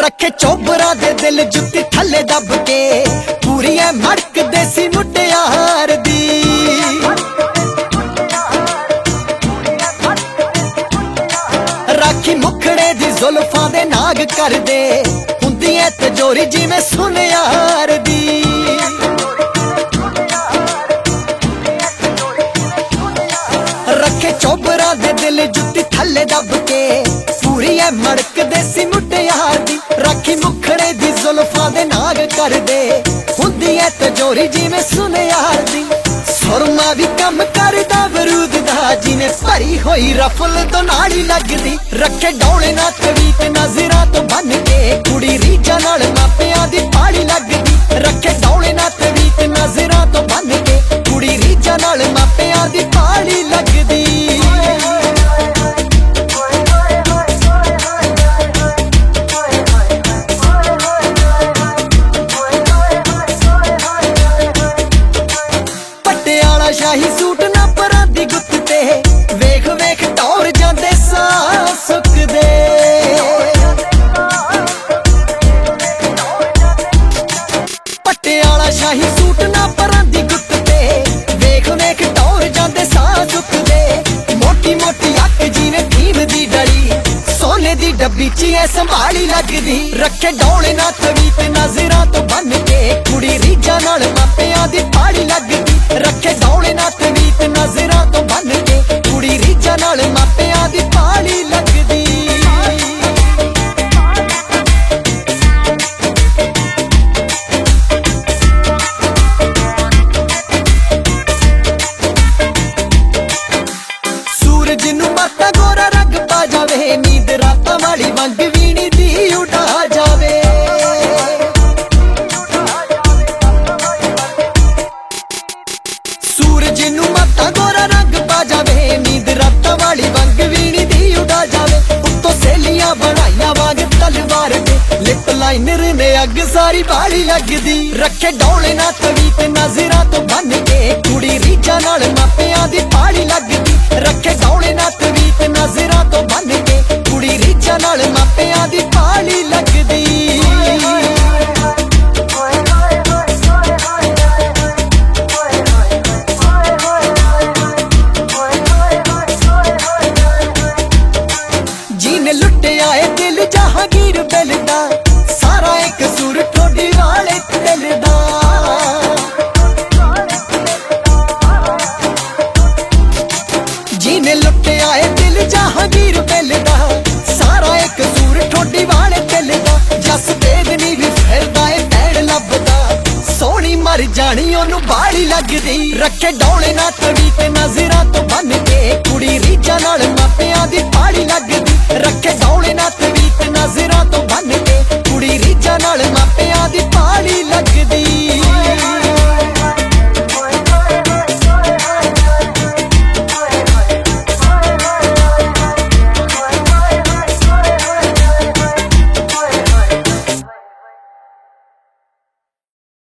रखे चोबरा दे दिल जुत्ती थले दब के पूरी है मड़क देसी मुटियार दी। राखी मुखड़े दी जुल्फां दे नाग कर दे हुंदी है तजोरी जिवें सुनियार दी। रखे चोबरा दे दिल जुत्ती थले दब के पूरी है मड़क देसी मुटियार दी। राखी मुखड़े दी जुल्फां दे नाग कर दे हुंदी है तजोरी जिवें सुनियार दी। सुरमा भी कम करदा बरूद दा जिने भरी होई रफल तो नाड़ी लगदी। रखे डौले ना तवीत नजरां तो बन के कुड़ी रीझां नाल मापियां दी पाड़ी लगदी। रखे डौले ना तवीत नजरां तो बन के कुड़ी रीझां नाल मापियां दी पाड़ी लगदी। शाही सूट ना परां दी गुत्त ते वेख वेख टौर जांदे साह सुकदे। पट्टे आला शाही सूट ना परां दी गुत्त ते वेख वेख टौर जांदे साह सुकदे। मोटी मोटी अख जिवें भीम दी डली सोने दी डब्बी च ऐ संभाली लगदी। रखे डौले ना तवीत नजरां तो बन के कुड़ी रीझां नाल मापियां दी पाड़ी लगदी। रखे डौले ना तवीत नजरां तो बन के कुड़ी रीझां नाल मापियां दी पाड़ी लगदी। सूरज नूं माता गोरा रंग पा जावे नींद रातां वाली वंग वीणी दी उड़ा जावे। सूरज नूं माता गोरा रंग पा जावे नींद रातां वाली वंग वीणी दी उड़ा जावे। उत्तों सहेलियां बनाइयां वांग तलवार दे लिप लाइनर ने अग सारी बाड़ी लगदी। रखे डौले ना तवीत नजरां तो बन के कुड़ी रीझां नाल मापियां दी पाड़ी लगदी। रखे डौले ना तवीत नजरां तो बन के कुड़ी रीझां नाल मापियां दी पाड़ी लगदी।